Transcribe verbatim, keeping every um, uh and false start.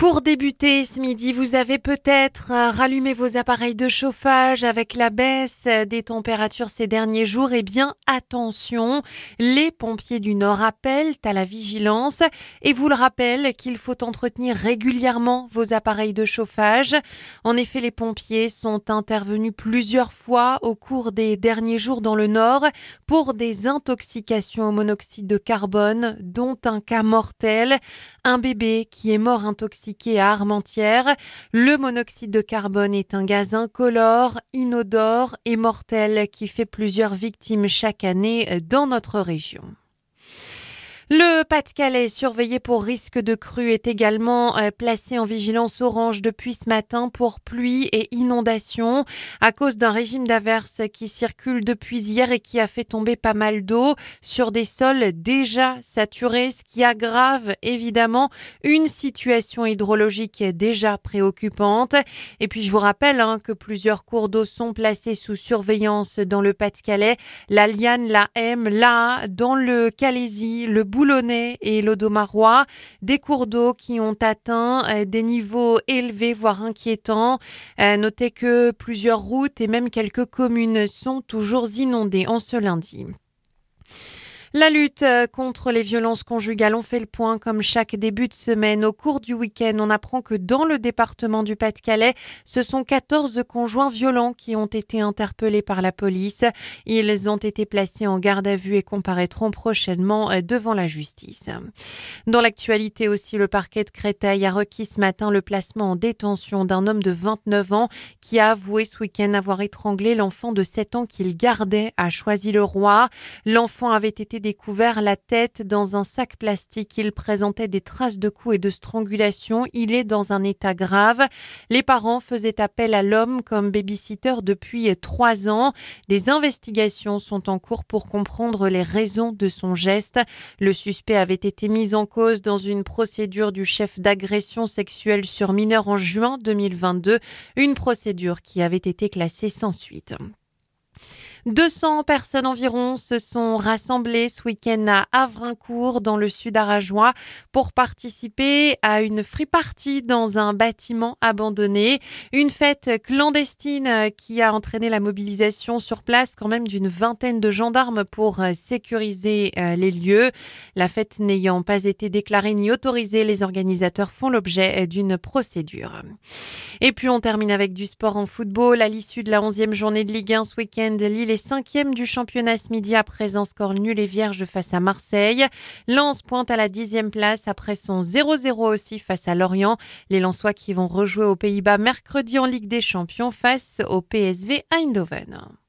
Pour débuter ce midi, vous avez peut-être euh, rallumé vos appareils de chauffage avec la baisse des températures ces derniers jours. Eh bien, attention, les pompiers du Nord appellent à la vigilance et vous le rappellent qu'il faut entretenir régulièrement vos appareils de chauffage. En effet, les pompiers sont intervenus plusieurs fois au cours des derniers jours dans le Nord pour des intoxications au monoxyde de carbone, dont un cas mortel, un bébé qui est mort intoxiqué à Armentières. Le monoxyde de carbone est un gaz incolore, inodore et mortel qui fait plusieurs victimes chaque année dans notre région. Le Pas-de-Calais, surveillé pour risque de crue, est également euh, placé en vigilance orange depuis ce matin pour pluie et inondations à cause d'un régime d'averses qui circule depuis hier et qui a fait tomber pas mal d'eau sur des sols déjà saturés, ce qui aggrave évidemment une situation hydrologique déjà préoccupante. Et puis je vous rappelle hein, que plusieurs cours d'eau sont placés sous surveillance dans le Pas-de-Calais, la Liane, la M, l'A, dans le Calaisis, le Boulonnais et l'Audomarois, des cours d'eau qui ont atteint euh, des niveaux élevés, voire inquiétants. Euh, notez que plusieurs routes et même quelques communes sont toujours inondées en ce lundi. La lutte contre les violences conjugales, on fait le point comme chaque début de semaine. Au cours du week-end, on apprend que dans le département du Pas-de-Calais, ce sont quatorze conjoints violents qui ont été interpellés par la police. Ils ont été placés en garde à vue et comparaîtront prochainement devant la justice. Dans l'actualité aussi, le parquet de Créteil a requis ce matin le placement en détention d'un homme de vingt-neuf ans qui a avoué ce week-end avoir étranglé l'enfant de sept ans qu'il gardait à Choisy-le-Roi. L'enfant avait été découvert la tête dans un sac plastique. Il présentait des traces de coups et de strangulation. Il est dans un état grave. Les parents faisaient appel à l'homme comme baby-sitter depuis trois ans. Des investigations sont en cours pour comprendre les raisons de son geste. Le suspect avait été mis en cause dans une procédure du chef d'agression sexuelle sur mineur en juin deux mille vingt-deux. Une procédure qui avait été classée sans suite. deux cents personnes environ se sont rassemblées ce week-end à Havrincourt, dans le sud arageois, pour participer à une free party dans un bâtiment abandonné. Une fête clandestine qui a entraîné la mobilisation sur place quand même d'une vingtaine de gendarmes pour sécuriser les lieux. La fête n'ayant pas été déclarée ni autorisée, les organisateurs font l'objet d'une procédure. Et puis on termine avec du sport en football. À l'issue de la onzième journée de Ligue un ce week-end, Lille est cinquième du championnat ce midi après un score nul et vierge face à Marseille. Lens pointe à la dixième place après son zéro zéro aussi face à Lorient. Les Lensois qui vont rejouer aux Pays-Bas mercredi en Ligue des Champions face au P S V Eindhoven.